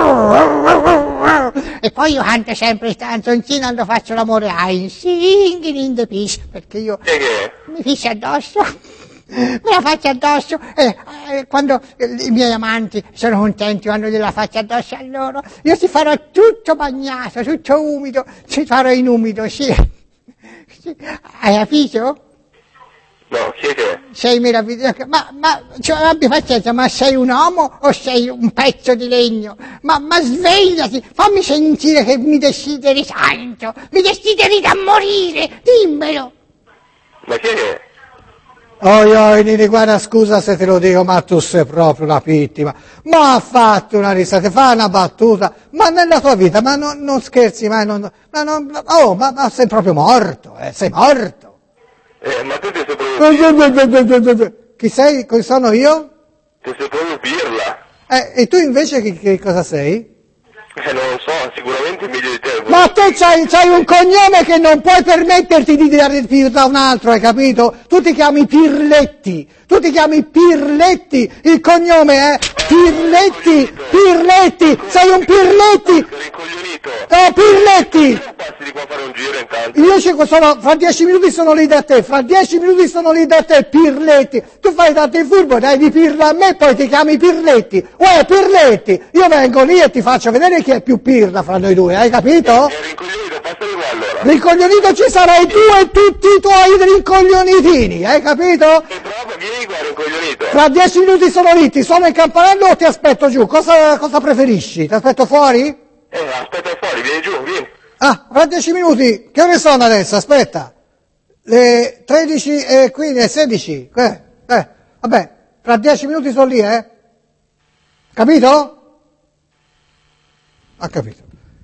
E poi io canto sempre questa canzoncina quando faccio l'amore. I'm singing in the peace, perché io E che? mi fissi addosso, me la faccio addosso e eh, quando eh, i miei amanti sono contenti quando gliela faccio addosso a loro, io ti farò tutto bagnato, tutto umido, ci farò in umido, sì. Sì. Hai capito? No, chi è che è? Sei meraviglioso, ma, ma cioè, abbi pazienza, ma sei un uomo o sei un pezzo di legno? Ma, ma svegliati, fammi sentire che mi desideri tanto, mi desideri da morire, dimmelo. Ma chi è che è? Oi oi Nini, guarda, scusa se te lo dico, ma tu sei proprio una vittima. Ma ha fatto una risata, fa una battuta, ma nella tua vita, ma non, non scherzi mai, non, ma non, oh, ma, ma sei proprio morto, eh, sei morto. Eh, ma tu ti sei proprio... Chi sei? Chi sono io? Ti sei proprio pirla. Eh, e tu invece che, che cosa sei? Eh, non lo so, sicuramente meglio di te. Ma te c'hai, c'hai un cognome che non puoi permetterti di dare più da un altro, hai capito? Tu ti chiami Pirletti, tu ti chiami Pirletti, il cognome è Pirletti, Pirletti, sei un Pirletti! Sei rincoglionito. Oh, Pirletti! Non passi di qua a fare un giro intanto. Io ci sono, fra dieci minuti sono lì da te, fra dieci minuti sono lì da te, Pirletti. Tu fai tanto il furbo, dai di pirla a me, poi ti chiami Pirletti. Uè, Pirletti, io vengo lì e ti faccio vedere chi è più pirla fra noi due, hai capito? È rincoglionito, passami qua allora. Rincoglionito ci sarai tu e tutti i tuoi rincoglionitini, hai capito? E proprio, vieni qua rincoglionito. Fra dieci minuti sono lì, ti suono il campanello o ti aspetto giù? Cosa, cosa preferisci? Ti aspetto fuori? Eh, aspetta fuori, vieni giù, vieni. Ah, fra dieci minuti, che ore sono adesso? Aspetta. Le tredici e quindi le sedici. Eh, eh, vabbè, fra dieci minuti sono lì, eh? Capito? Ha capito.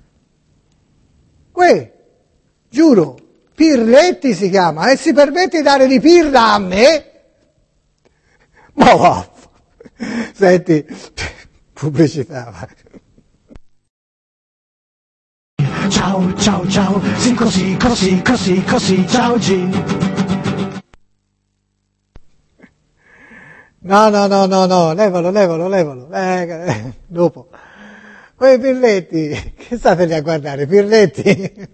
Qui, giuro, Pirletti si chiama, e si permette di dare di pirla a me? Ma va. Senti, pubblicità, vai. Ciao, ciao, ciao, sì così, così, così, così, ciao G. No, no, no, no, no, levalo, levalo, levalo, eh, eh, dopo. Quei Pirletti, che state lì a guardare, Pirletti?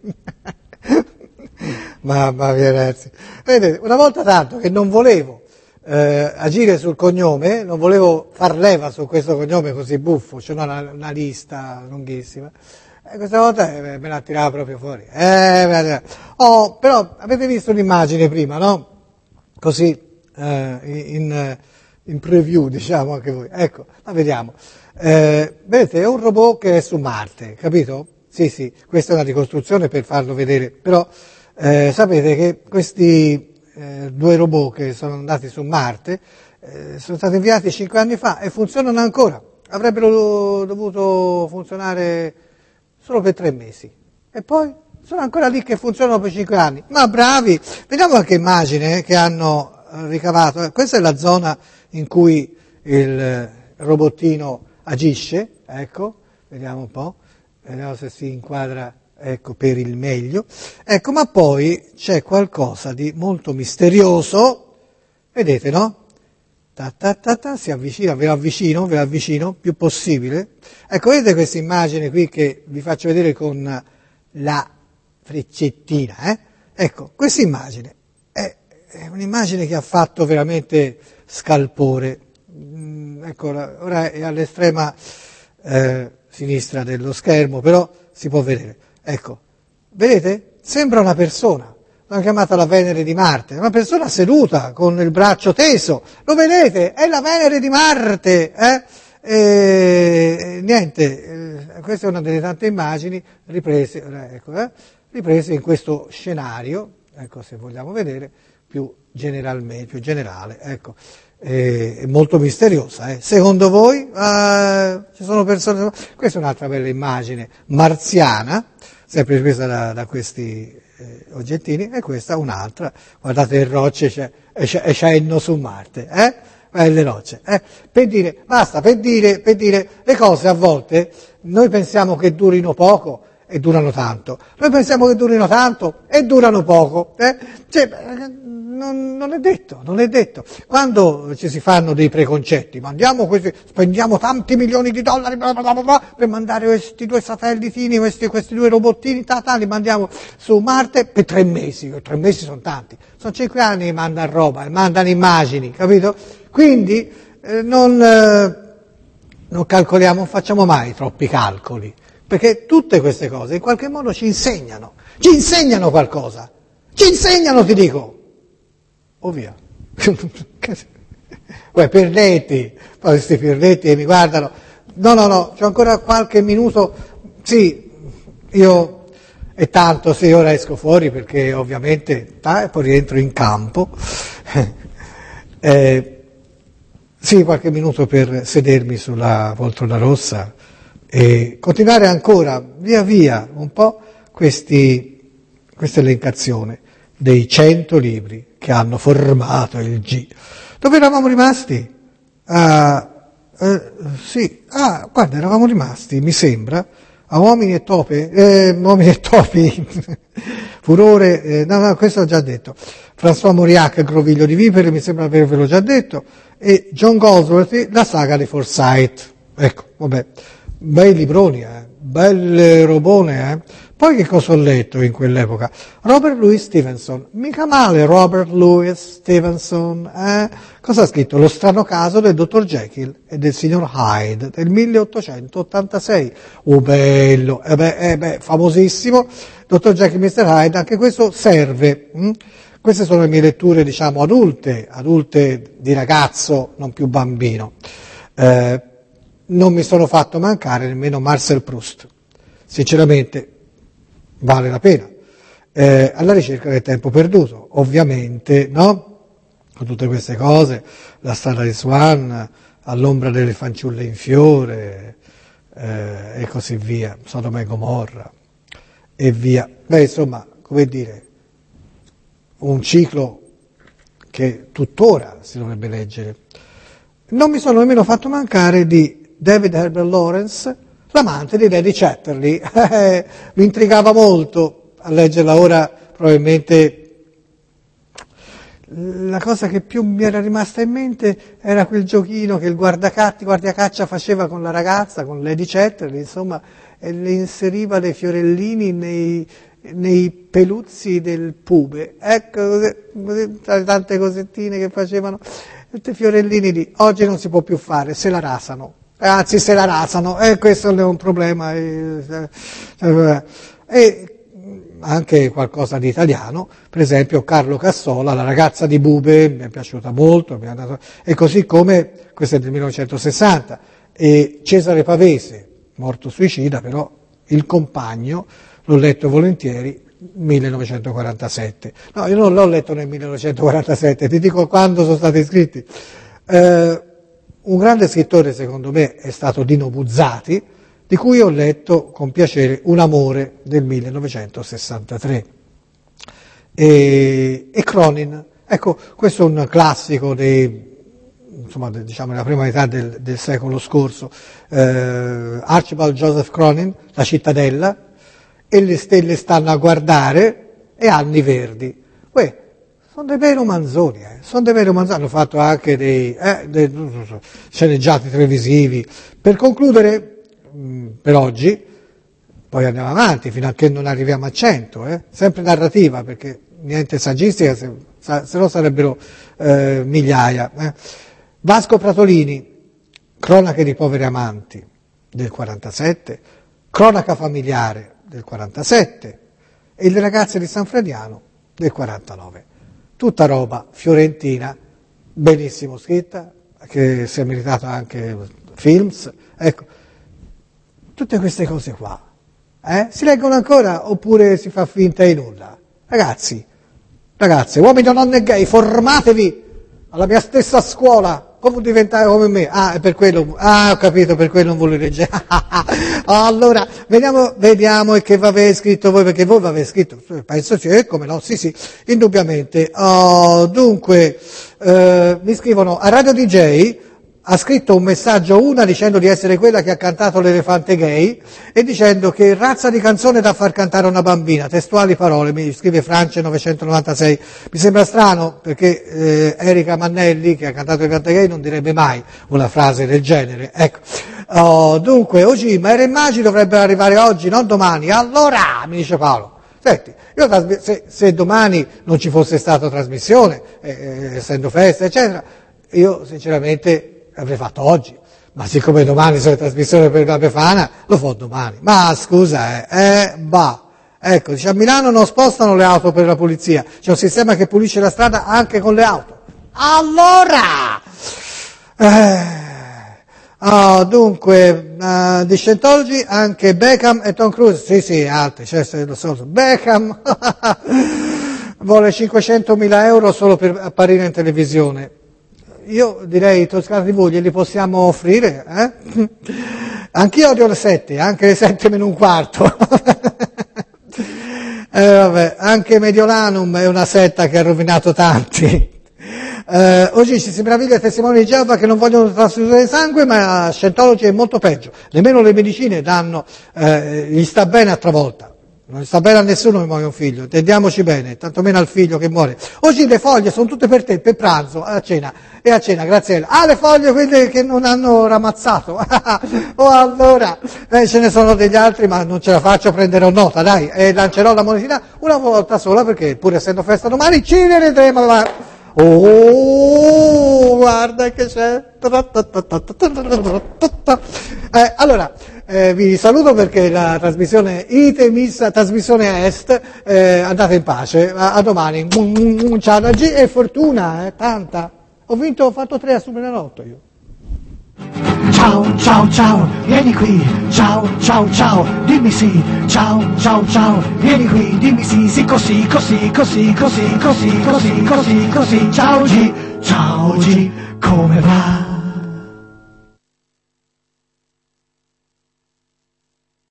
Mamma mia ragazzi, vedete, una volta tanto che non volevo eh, agire sul cognome, non volevo far leva su questo cognome così buffo, c'è una, una lista lunghissima, e questa volta eh, me la tirava proprio fuori. Eh, oh, però avete visto un'immagine prima, no? Così, eh, in, in preview, diciamo anche voi. Ecco, la vediamo. Eh, vedete, è un robot che è su Marte, capito? Sì, sì, questa è una ricostruzione per farlo vedere, però eh, sapete che questi eh, due robot che sono andati su Marte, eh, sono stati inviati cinque anni fa e funzionano ancora. Avrebbero dovuto funzionare solo per tre mesi. E poi sono ancora lì che funzionano per cinque anni. Ma bravi! Vediamo qualche immagine che hanno ricavato. Questa è la zona in cui il robottino agisce, ecco, vediamo un po', vediamo se si inquadra, ecco, per il meglio. Ecco, ma poi c'è qualcosa di molto misterioso, vedete, no? Ta ta ta ta, si avvicina, ve lo avvicino, ve lo avvicino, più possibile. Ecco, vedete questa immagine qui che vi faccio vedere con la freccettina, eh? Ecco, questa immagine è, è un'immagine che ha fatto veramente scalpore. Mm, ecco, ora è all'estrema eh, sinistra dello schermo, però si può vedere. Ecco, vedete? Sembra una persona. L'hanno chiamata la Venere di Marte, una persona seduta con il braccio teso, lo vedete? È la Venere di Marte, eh? E, niente, eh, questa è una delle tante immagini riprese, ecco, eh, riprese in questo scenario, ecco, se vogliamo vedere, più generalmente, più generale, ecco, eh, è molto misteriosa, eh. Secondo voi eh, ci sono persone, questa è un'altra bella immagine marziana, sempre presa da, da questi eh, oggettini, e questa un'altra, guardate le rocce, c'è, c'è, c'è su Marte, eh? Belle rocce, eh? Per dire, basta, per dire, per dire, le cose a volte noi pensiamo che durino poco e durano tanto, noi pensiamo che durino tanto e durano poco, eh? Cioè, non, non è detto, non è detto. Quando ci si fanno dei preconcetti, mandiamo questi, spendiamo tanti milioni di dollari bla bla bla bla, per mandare questi due satellitini, questi, questi due robottini, ta, ta, li mandiamo su Marte per tre mesi, tre mesi sono tanti, sono cinque anni che mandano roba, mandano immagini, capito? Quindi eh, non, eh, non calcoliamo, non facciamo mai troppi calcoli, perché tutte queste cose in qualche modo ci insegnano, ci insegnano qualcosa, ci insegnano, ti dico. O via. Uè, perdetti, poi questi perdetti che mi guardano, no, no, no, c'ho ancora qualche minuto, sì, io, è tanto, sì, ora esco fuori perché ovviamente, ah, e poi rientro in campo, eh, sì, qualche minuto per sedermi sulla poltrona rossa e continuare ancora, via via, un po' questi, questa elencazione dei cento libri che hanno formato il G. Dove eravamo rimasti? Ah, eh, sì, ah, guarda, eravamo rimasti, mi sembra, a Uomini e Tope, eh, Uomini e Topi, Furore, eh, no, no, questo ho già detto, François Mauriac, Groviglio di Vipere, mi sembra avervelo già detto, e John Goldsworthy, la saga di Forsyth. Ecco, vabbè, bei libroni, eh, belle robone, eh. Poi che cosa ho letto in quell'epoca? Robert Louis Stevenson, mica male Robert Louis Stevenson, eh? Cosa ha scritto? Lo strano caso del dottor Jekyll e del signor Hyde del milleottocentottantasei. Oh, bello, eh beh, eh beh, famosissimo, dottor Jekyll e mister Hyde, anche questo serve. Hm? Queste sono le mie letture, diciamo, adulte, adulte di ragazzo, non più bambino. Eh, non mi sono fatto mancare nemmeno Marcel Proust, sinceramente. Vale la pena, eh, alla ricerca del tempo perduto, ovviamente, no? Con tutte queste cose, la strada di Swan, all'ombra delle fanciulle in fiore, eh, e così via, Sodoma e Gomorra, e via. Beh, insomma, come dire, un ciclo che tuttora si dovrebbe leggere. Non mi sono nemmeno fatto mancare di David Herbert Lawrence, l'amante di Lady Chatterley. Eh, mi intrigava molto a leggerla ora, probabilmente la cosa che più mi era rimasta in mente era quel giochino che il guardacatti, guardiacaccia faceva con la ragazza, con Lady Chatterley, insomma, e le inseriva dei fiorellini nei, nei peluzzi del pube. Ecco, tra tante cosettine che facevano, questi fiorellini lì, oggi non si può più fare, se la rasano. Anzi, se la rasano, e eh, questo è un problema. E, eh, e anche qualcosa di italiano, per esempio Carlo Cassola, La ragazza di Bube, mi è piaciuta molto, mi è andato, e così come, questo è del millenovecentosessanta, e Cesare Pavese, morto suicida, però Il compagno, l'ho letto volentieri, millenovecentoquarantasette. No, io non l'ho letto nel millenovecentoquarantasette, ti dico quando sono stati scritti. Eh, un grande scrittore, secondo me, è stato Dino Buzzati, di cui ho letto con piacere Un amore del millenovecentosessantatré. E, e Cronin, ecco, questo è un classico dei, insomma, de, diciamo, della prima metà del, del secolo scorso. Eh, Archibald Joseph Cronin, La cittadella, e le stelle stanno a guardare, e Anni verdi. Uè, sono dei bei romanzoni, eh. sono dei bei romanzoni, hanno fatto anche dei, eh, dei sceneggiati televisivi. Per concludere, mh, per oggi, poi andiamo avanti fino a che non arriviamo a cento, eh. sempre narrativa, perché niente saggistica, se, se no sarebbero eh, migliaia. Eh. Vasco Pratolini, Cronache di poveri amanti del quarantasette, Cronaca familiare del quarantasette e Le ragazze di San Frediano del quarantanove. Tutta roba fiorentina, benissimo scritta, che si è meritato anche films. Ecco, tutte queste cose qua, eh? si leggono ancora oppure si fa finta di nulla? Ragazzi, ragazze, uomini o donne gay, formatevi alla mia stessa scuola, come diventare come me. Ah, è per quello, ah, ho capito, per quello non voglio leggere. Allora, vediamo, vediamo che vi avete scritto voi, perché voi vi avete scritto, penso sì, eh, come no, sì, sì, indubbiamente. Oh, dunque, eh, mi scrivono, a Radio D J ha scritto un messaggio una dicendo di essere quella che ha cantato l'elefante gay e dicendo che razza di canzone da far cantare una bambina, testuali parole, mi scrive France novecentonovantasei. Mi sembra strano perché eh, Erika Mannelli, che ha cantato l'elefante gay, non direbbe mai una frase del genere. Ecco. Oh, dunque, oggi, ma era immagini dovrebbero arrivare oggi, non domani. Allora, mi dice Paolo, senti, io se, se domani non ci fosse stata trasmissione, eh, essendo festa, eccetera, io sinceramente avrei fatto oggi, ma siccome domani c'è la trasmissione per la Befana, lo fa domani. Ma scusa, eh, eh, bah. Ecco, dice, a Milano non spostano le auto per la pulizia, c'è un sistema che pulisce la strada anche con le auto. Allora! Eh, oh, dunque, uh, di Scientology anche Beckham e Tom Cruise, sì sì, altri, cioè, lo so, Beckham vuole cinquecentomila euro solo per apparire in televisione. Io direi, Toscana tivù, glieli possiamo offrire, eh? Anch'io odio le sette, anche le sette meno un quarto. eh, vabbè, anche Mediolanum è una setta che ha rovinato tanti. Eh, oggi ci si meraviglia i testimoni di Geova che non vogliono trasfusione di sangue, ma Scientology è molto peggio. Nemmeno le medicine danno, eh, gli sta bene a travolta. Non sta bene a nessuno che muore un figlio, intendiamoci bene, tantomeno al figlio che muore. Oggi le foglie sono tutte per te, per pranzo, a cena, e a cena, grazie. Ah, le foglie quelle che non hanno ramazzato. Oh, allora, eh, ce ne sono degli altri, ma non ce la faccio, prenderò nota, dai, e lancerò la monetina una volta sola, perché pur essendo festa domani, ci ne vedremo. Oh, guarda che c'è. Eh, allora, eh, vi saluto perché la trasmissione Itemissa, trasmissione Est, eh, andate in pace, a, a domani. Ciao da G e fortuna, eh, tanta. Ho vinto, ho fatto tre a Superenalotto io. Ciao, ciao, ciao, vieni qui, ciao, ciao, ciao, dimmi sì, ciao, ciao, ciao, vieni qui, dimmi sì, sì, così, così, così, così, così, così, così, così, ciao G, ciao G, come va?